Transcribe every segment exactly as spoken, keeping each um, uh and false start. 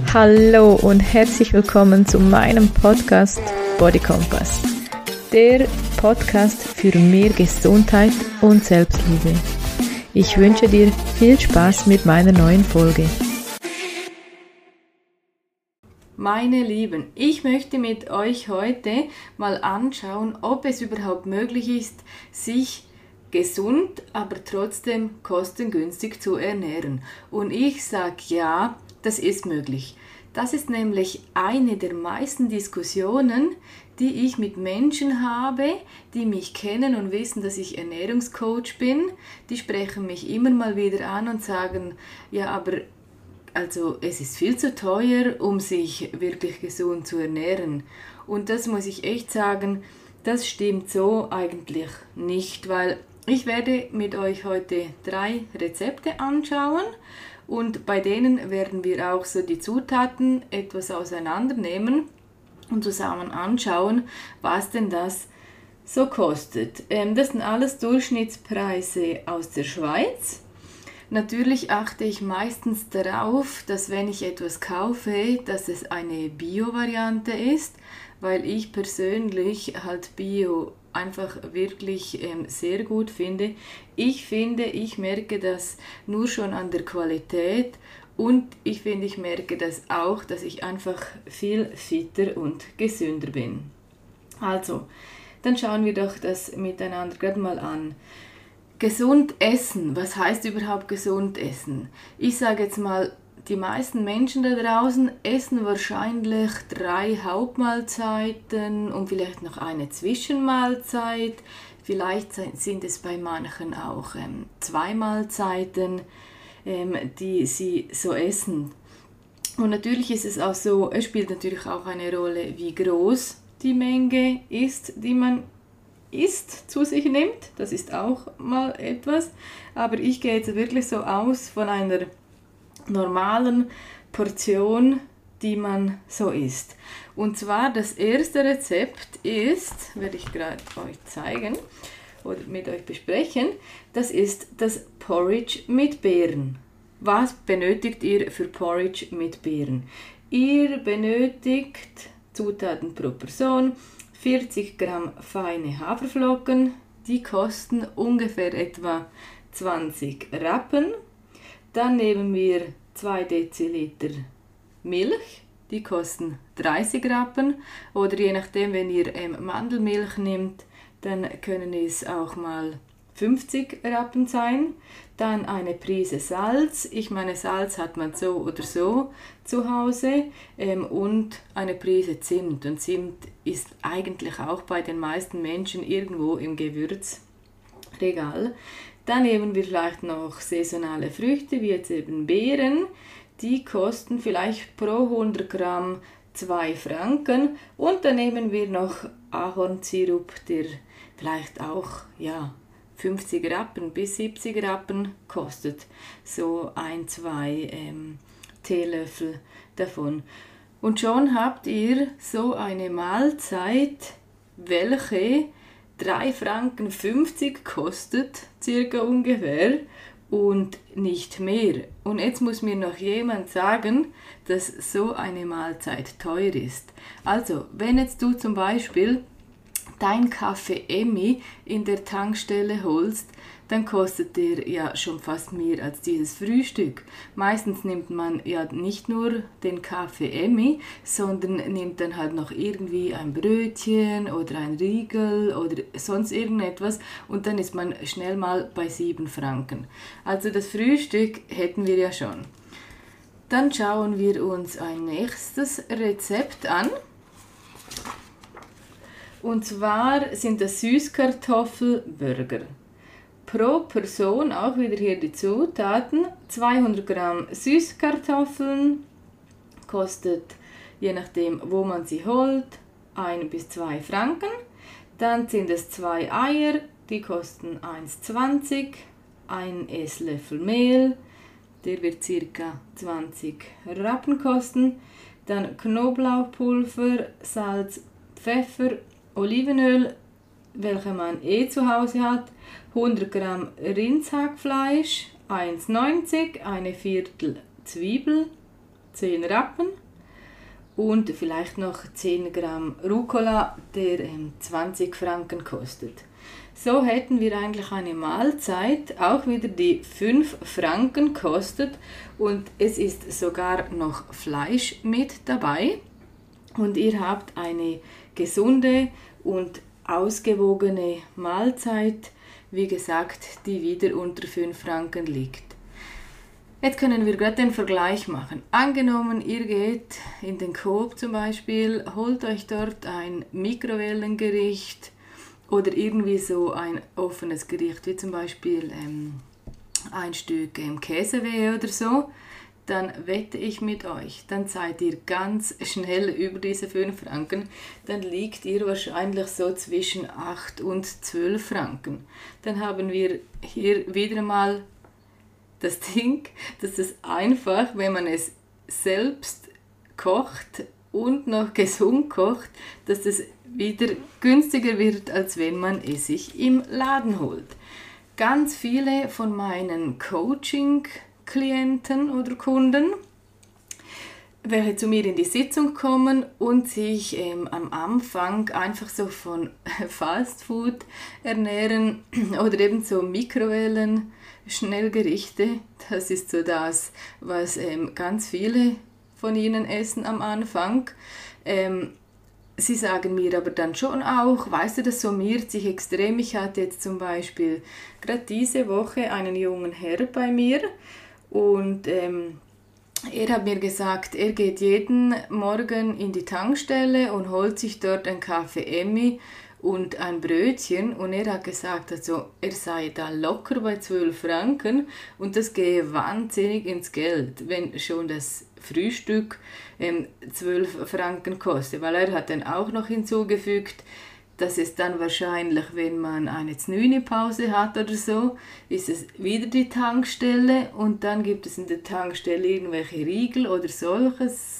Hallo und herzlich willkommen zu meinem Podcast Body Compass, der Podcast für mehr Gesundheit und Selbstliebe. Ich wünsche dir viel Spaß mit meiner neuen Folge. Meine Lieben, ich möchte mit euch heute mal anschauen, ob es überhaupt möglich ist, sich gesund, aber trotzdem kostengünstig zu ernähren. Und ich sage ja, das ist möglich. Das ist nämlich eine der meisten Diskussionen, die ich mit Menschen habe, die mich kennen und wissen, dass ich Ernährungscoach bin. Die sprechen mich immer mal wieder an und sagen, ja, aber also es ist viel zu teuer, um sich wirklich gesund zu ernähren. Und das muss ich echt sagen, das stimmt so eigentlich nicht, weil ich werde mit euch heute drei Rezepte anschauen und bei denen werden wir auch so die Zutaten etwas auseinandernehmen und zusammen anschauen, was denn das so kostet. Ähm, das sind alles Durchschnittspreise aus der Schweiz. Natürlich achte ich meistens darauf, dass wenn ich etwas kaufe, dass es eine Bio-Variante ist, weil ich persönlich halt Bio einfach wirklich ähm, sehr gut finde. Ich finde, ich merke das nur schon an der Qualität und ich finde, ich merke das auch, dass ich einfach viel fitter und gesünder bin. Also, dann schauen wir doch das miteinander gerade mal an. Gesund essen, was heißt überhaupt gesund essen? Ich sage jetzt mal, die meisten Menschen da draußen essen wahrscheinlich drei Hauptmahlzeiten und vielleicht noch eine Zwischenmahlzeit. Vielleicht sind es bei manchen auch ähm, zwei Mahlzeiten, ähm, die sie so essen. Und natürlich ist es auch so, es spielt natürlich auch eine Rolle, wie groß die Menge ist, die man isst, zu sich nimmt. Das ist auch mal etwas. Aber ich gehe jetzt wirklich so aus von einer normalen Portion, die man so isst. Und zwar das erste Rezept ist, werde ich gerade euch zeigen oder mit euch besprechen, das ist das Porridge mit Beeren. Was benötigt ihr für Porridge mit Beeren? Ihr benötigt Zutaten pro Person, vierzig Gramm feine Haferflocken, die kosten ungefähr etwa zwanzig Rappen. Dann nehmen wir zwei Deziliter Milch, die kosten dreißig Rappen. Oder je nachdem, wenn ihr ähm, Mandelmilch nehmt, dann können es auch mal fünfzig Rappen sein. Dann eine Prise Salz. Ich meine, Salz hat man so oder so zu Hause. Ähm, und eine Prise Zimt. Und Zimt ist eigentlich auch bei den meisten Menschen irgendwo im Gewürzregal. Dann nehmen wir vielleicht noch saisonale Früchte, wie jetzt eben Beeren. Die kosten vielleicht pro hundert Gramm zwei Franken. Und dann nehmen wir noch Ahornsirup, der vielleicht auch ja, fünfzig Rappen bis siebzig Rappen kostet. So ein, zwei ähm, Teelöffel davon. Und schon habt ihr so eine Mahlzeit, welche drei Franken fünfzig kostet, circa ungefähr, und nicht mehr. Und jetzt muss mir noch jemand sagen, dass so eine Mahlzeit teuer ist. Also, wenn jetzt du zum Beispiel dein Kaffee Emmy in der Tankstelle holst, dann kostet der ja schon fast mehr als dieses Frühstück. Meistens nimmt man ja nicht nur den Kaffee Emmy, sondern nimmt dann halt noch irgendwie ein Brötchen oder ein Riegel oder sonst irgendetwas und dann ist man schnell mal bei sieben Franken. Also das Frühstück hätten wir ja schon. Dann schauen wir uns ein nächstes Rezept an. Und zwar sind das Süßkartoffelburger. Pro Person, auch wieder hier die Zutaten, zweihundert Gramm Süßkartoffeln, kostet je nachdem, wo man sie holt, ein bis zwei Franken. Dann sind es zwei Eier, die kosten eins zwanzig, ein Esslöffel Mehl, der wird ca. zwanzig Rappen kosten. Dann Knoblauchpulver, Salz, Pfeffer, Olivenöl, welche man eh zu Hause hat, hundert Gramm Rindshackfleisch, eins neunzig, eine Viertel Zwiebel, zehn Rappen und vielleicht noch zehn Gramm Rucola, der ähm, zwanzig Franken kostet. So hätten wir eigentlich eine Mahlzeit, auch wieder die fünf Franken kostet und es ist sogar noch Fleisch mit dabei und ihr habt eine gesunde und ausgewogene Mahlzeit, wie gesagt, die wieder unter fünf Franken liegt. Jetzt können wir gerade den Vergleich machen. Angenommen, ihr geht in den Coop zum Beispiel, holt euch dort ein Mikrowellengericht oder irgendwie so ein offenes Gericht, wie zum Beispiel ähm, ein Stück ähm, Käsewehe oder so, dann wette ich mit euch, dann seid ihr ganz schnell über diese fünf Franken, dann liegt ihr wahrscheinlich so zwischen acht und zwölf Franken. Dann haben wir hier wieder mal das Ding, dass es einfach, wenn man es selbst kocht und noch gesund kocht, dass es wieder günstiger wird, als wenn man es sich im Laden holt. Ganz viele von meinen Coaching-Klienten oder Kunden, welche zu mir in die Sitzung kommen und sich ähm, am Anfang einfach so von Fastfood ernähren oder eben so Mikrowellen, Schnellgerichte, das ist so das, was ähm, ganz viele von ihnen essen am Anfang. Ähm, sie sagen mir aber dann schon auch, weißt du, das summiert sich extrem. Ich hatte jetzt zum Beispiel gerade diese Woche einen jungen Herr bei mir und ähm, er hat mir gesagt, er geht jeden Morgen in die Tankstelle und holt sich dort einen Kaffee Emmy und ein Brötchen und er hat gesagt, also er sei da locker bei zwölf Franken und das gehe wahnsinnig ins Geld, wenn schon das Frühstück ähm, zwölf Franken kostet, weil er hat dann auch noch hinzugefügt, dass es dann wahrscheinlich, wenn man eine Znüni-Pause hat oder so, ist es wieder die Tankstelle und dann gibt es in der Tankstelle irgendwelche Riegel oder solches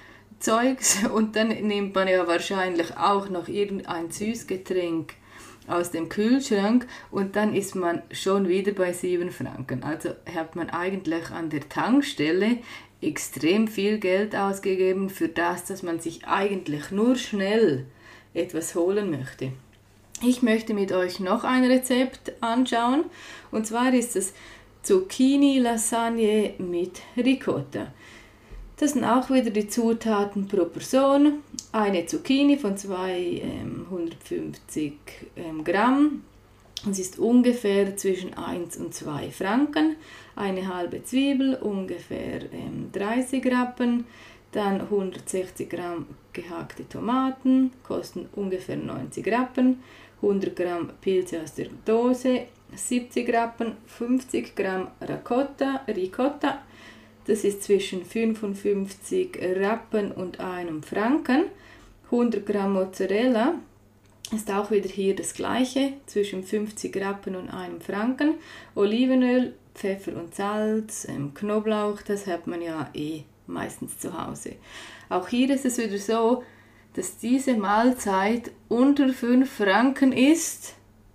Zeugs und dann nimmt man ja wahrscheinlich auch noch irgendein Süßgetränk aus dem Kühlschrank und dann ist man schon wieder bei sieben Franken. Also hat man eigentlich an der Tankstelle extrem viel Geld ausgegeben für das, dass man sich eigentlich nur schnell etwas holen möchte. Ich möchte mit euch noch ein Rezept anschauen und zwar ist es Zucchini-Lasagne mit Ricotta. Das sind auch wieder die Zutaten pro Person. Eine Zucchini von zweihundertfünfzig ähm, Gramm. Es ist ungefähr zwischen eins und zwei Franken. Eine halbe Zwiebel, ungefähr ähm, dreißig Rappen. Dann hundertsechzig Gramm gehackte Tomaten, kosten ungefähr neunzig Rappen. hundert Gramm Pilze aus der Dose, siebzig Rappen. fünfzig Gramm Ricotta, Ricotta. Das ist zwischen fünfundfünfzig Rappen und einem Franken. hundert Gramm Mozzarella ist auch wieder hier das gleiche, zwischen fünfzig Rappen und einem Franken. Olivenöl, Pfeffer und Salz, ähm, Knoblauch, das hat man ja eh meistens zu Hause. Auch hier ist es wieder so, dass diese Mahlzeit unter fünf Franken ist,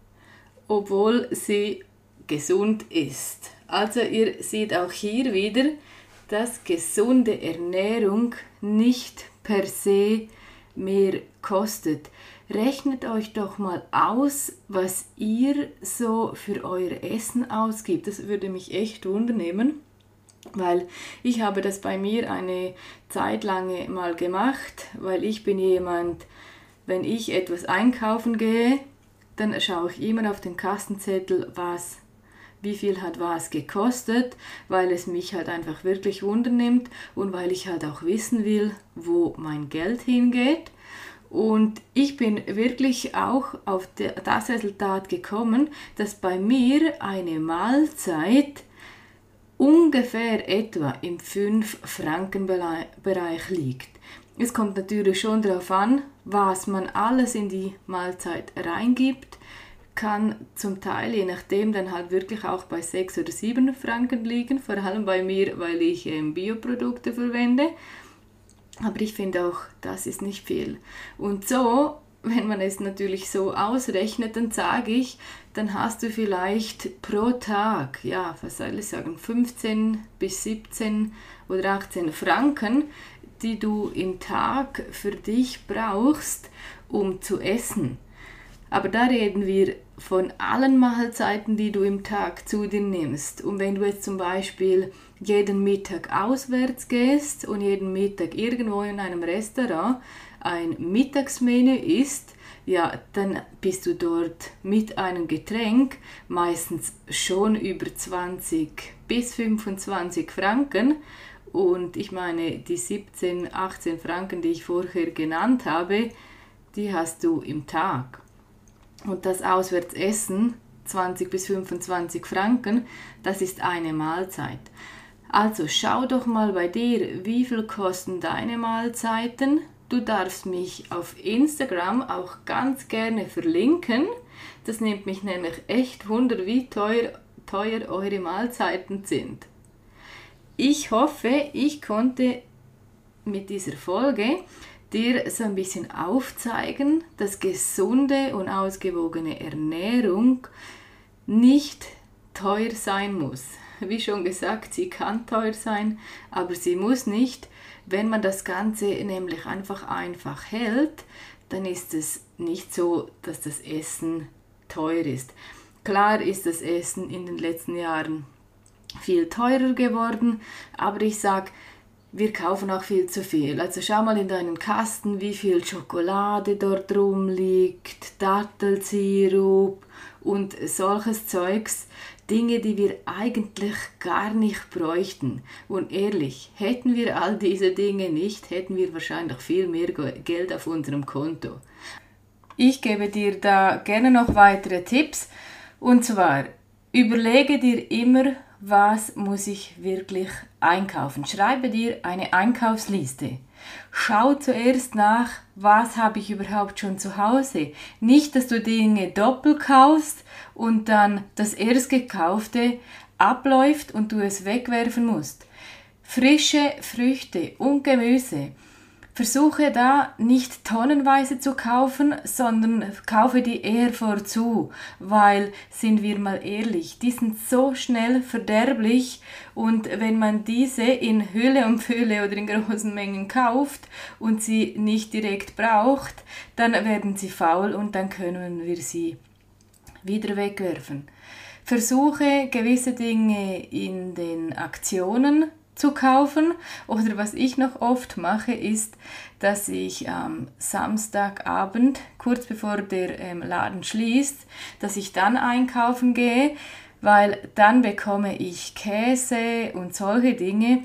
obwohl sie gesund ist. Also ihr seht auch hier wieder, dass gesunde Ernährung nicht per se mehr kostet. Rechnet euch doch mal aus, was ihr so für euer Essen ausgibt. Das würde mich echt wundern, weil ich habe das bei mir eine Zeit lang mal gemacht, weil ich bin jemand, wenn ich etwas einkaufen gehe, dann schaue ich immer auf den Kassenzettel, was wie viel hat was gekostet, weil es mich halt einfach wirklich wundernimmt und weil ich halt auch wissen will, wo mein Geld hingeht. Und ich bin wirklich auch auf das Resultat gekommen, dass bei mir eine Mahlzeit ungefähr etwa im fünf Franken Bereich liegt. Es kommt natürlich schon darauf an, was man alles in die Mahlzeit reingibt, kann zum Teil, je nachdem, dann halt wirklich auch bei sechs oder sieben Franken liegen, vor allem bei mir, weil ich ähm, Bioprodukte verwende. Aber ich finde auch, das ist nicht viel. Und so wenn man es natürlich so ausrechnet, dann sage ich, dann hast du vielleicht pro Tag, ja, was soll ich sagen, fünfzehn bis siebzehn oder achtzehn Franken, die du im Tag für dich brauchst, um zu essen. Aber da reden wir von allen Mahlzeiten, die du im Tag zu dir nimmst. Und wenn du jetzt zum Beispiel jeden Mittag auswärts gehst und jeden Mittag irgendwo in einem Restaurant ein Mittagsmenü isst, ja, dann bist du dort mit einem Getränk meistens schon über zwanzig bis fünfundzwanzig Franken. Und ich meine, die siebzehn, achtzehn Franken, die ich vorher genannt habe, die hast du im Tag. Und das Auswärtsessen, zwanzig bis fünfundzwanzig Franken, das ist eine Mahlzeit. Also schau doch mal bei dir, wie viel kosten deine Mahlzeiten. Du darfst mich auf Instagram auch ganz gerne verlinken. Das nimmt mich nämlich echt wunder, wie teuer, teuer eure Mahlzeiten sind. Ich hoffe, ich konnte mit dieser Folge dir so ein bisschen aufzeigen, dass gesunde und ausgewogene Ernährung nicht teuer sein muss. Wie schon gesagt, sie kann teuer sein, aber sie muss nicht. Wenn man das Ganze nämlich einfach einfach hält, dann ist es nicht so, dass das Essen teuer ist. Klar ist das Essen in den letzten Jahren viel teurer geworden, aber ich sage, wir kaufen auch viel zu viel. Also schau mal in deinen Kasten, wie viel Schokolade dort rumliegt, Dattelsirup und solches Zeugs. Dinge, die wir eigentlich gar nicht bräuchten. Und ehrlich, hätten wir all diese Dinge nicht, hätten wir wahrscheinlich viel mehr Geld auf unserem Konto. Ich gebe dir da gerne noch weitere Tipps. Und zwar, überlege dir immer, was muss ich wirklich einkaufen. Schreibe dir eine Einkaufsliste. Schau zuerst nach, was habe ich überhaupt schon zu Hause. Nicht, dass du Dinge doppelt kaufst und dann das erst gekaufte abläuft und du es wegwerfen musst. Frische Früchte und Gemüse. Versuche da nicht tonnenweise zu kaufen, sondern kaufe die eher vorzu, weil, sind wir mal ehrlich, die sind so schnell verderblich und wenn man diese in Hülle und Fülle oder in großen Mengen kauft und sie nicht direkt braucht, dann werden sie faul und dann können wir sie wieder wegwerfen. Versuche gewisse Dinge in den Aktionen zu kaufen, oder was ich noch oft mache, ist, dass ich am Samstagabend, kurz bevor der ähm, Laden schließt, dass ich dann einkaufen gehe, weil dann bekomme ich Käse und solche Dinge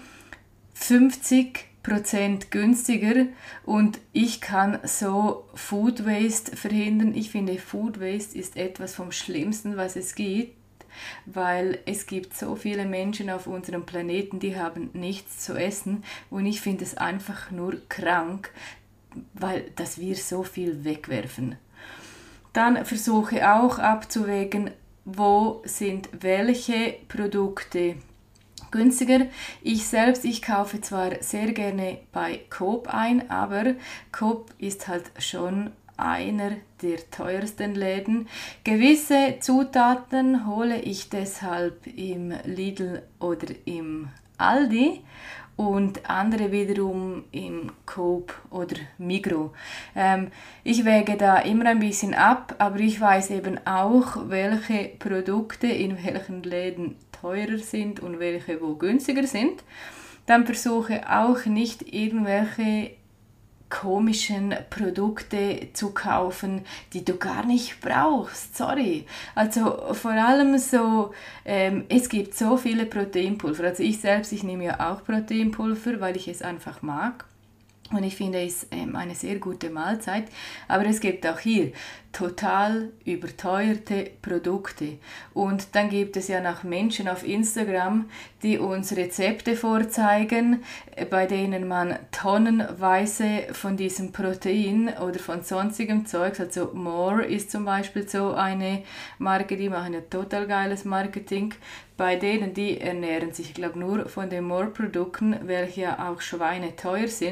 fünfzig Prozent günstiger und ich kann so Food Waste verhindern. Ich finde, Food Waste ist etwas vom Schlimmsten, was es gibt, weil es gibt so viele Menschen auf unserem Planeten, die haben nichts zu essen und ich finde es einfach nur krank, weil dass wir so viel wegwerfen. Dann versuche auch abzuwägen, wo sind welche Produkte günstiger. Ich selbst, ich kaufe zwar sehr gerne bei Coop ein, aber Coop ist halt schon einer der teuersten Läden. Gewisse Zutaten hole ich deshalb im Lidl oder im Aldi und andere wiederum im Coop oder Migros. Ähm, ich wäge da immer ein bisschen ab, aber ich weiß eben auch, welche Produkte in welchen Läden teurer sind und welche wo günstiger sind. Dann versuche auch nicht irgendwelche komischen Produkte zu kaufen, die du gar nicht brauchst. Sorry. Also vor allem so, ähm, es gibt so viele Proteinpulver. Also ich selbst, ich nehme ja auch Proteinpulver, weil ich es einfach mag. Und ich finde es ähm, eine sehr gute Mahlzeit. Aber es gibt auch hier total überteuerte Produkte. Und dann gibt es ja noch Menschen auf Instagram, die uns Rezepte vorzeigen, bei denen man tonnenweise von diesem Protein oder von sonstigem Zeugs, also More ist zum Beispiel so eine Marke, die machen ja total geiles Marketing, bei denen, die ernähren sich, ich glaube, nur von den More-Produkten, welche ja auch schweineteuer sind.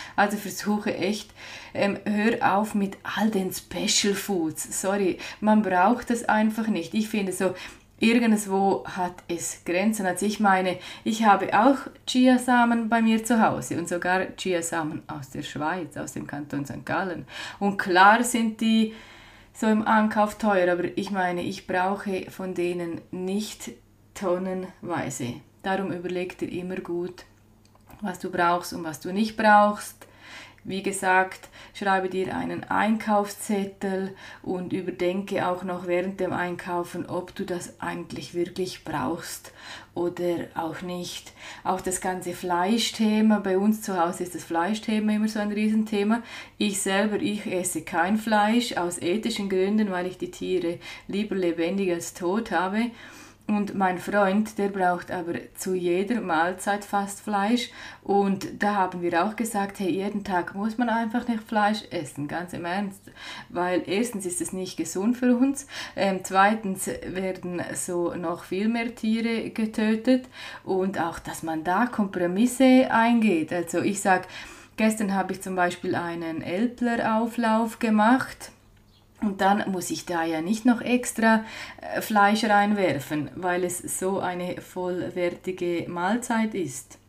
Also versuche echt, ähm, hör auf mit all den Special Foods. Sorry, man braucht das einfach nicht. Ich finde so, irgendwo hat es Grenzen. Also ich meine, ich habe auch Chiasamen bei mir zu Hause und sogar Chiasamen aus der Schweiz, aus dem Kanton Sankt Gallen. Und klar sind die so im Ankauf teuer, aber ich meine, ich brauche von denen nicht tonnenweise. Darum überleg dir immer gut, was du brauchst und was du nicht brauchst. Wie gesagt, schreibe dir einen Einkaufszettel und überdenke auch noch während dem Einkaufen, ob du das eigentlich wirklich brauchst oder auch nicht. Auch das ganze Fleischthema, bei uns zu Hause ist das Fleischthema immer so ein Riesenthema. Ich selber, ich esse kein Fleisch aus ethischen Gründen, weil ich die Tiere lieber lebendig als tot habe. Und mein Freund, der braucht aber zu jeder Mahlzeit fast Fleisch. Und da haben wir auch gesagt, hey, jeden Tag muss man einfach nicht Fleisch essen, ganz im Ernst. Weil erstens ist es nicht gesund für uns, ähm, zweitens werden so noch viel mehr Tiere getötet und auch, dass man da Kompromisse eingeht. Also ich sag, gestern habe ich zum Beispiel einen Älplerauflauf gemacht. Und dann muss ich da ja nicht noch extra Fleisch reinwerfen, weil es so eine vollwertige Mahlzeit ist.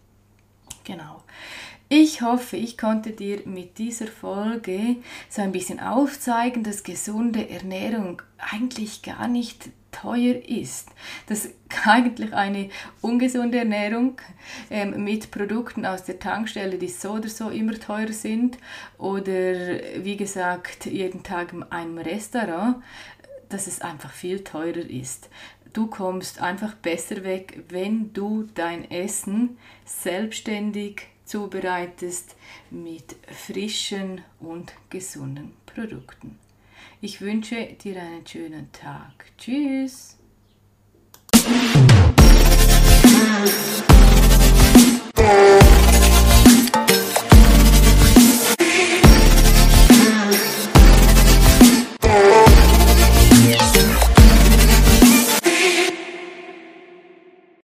Genau. Ich hoffe, ich konnte dir mit dieser Folge so ein bisschen aufzeigen, dass gesunde Ernährung eigentlich gar nicht teuer ist. Dass eigentlich eine ungesunde Ernährung ähm, mit Produkten aus der Tankstelle, die so oder so immer teuer sind, oder wie gesagt, jeden Tag in einem Restaurant, dass es einfach viel teurer ist. Du kommst einfach besser weg, wenn du dein Essen selbstständig zubereitest mit frischen und gesunden Produkten. Ich wünsche dir einen schönen Tag. Tschüss!